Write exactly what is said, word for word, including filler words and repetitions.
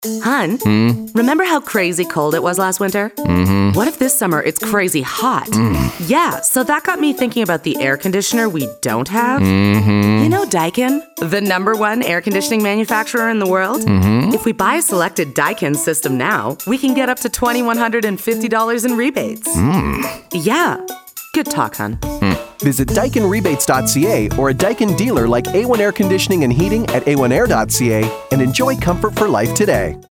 Hun, Hmm? remember how crazy cold it was last winter? Mm-hmm. What if this summer it's crazy hot? Mm. Yeah, so that got me thinking about the air conditioner we don't have. Mm-hmm. You know Daikin, the number one air conditioning manufacturer in the world? Mm-hmm. If we buy a selected Daikin system now, we can get up to two thousand one hundred fifty dollars in rebates. Mm. Yeah. Good talk, hun. Visit Daikin Rebates dot c a or a Daikin dealer like A one Air Conditioning and Heating at A one air dot c a and enjoy comfort for life today.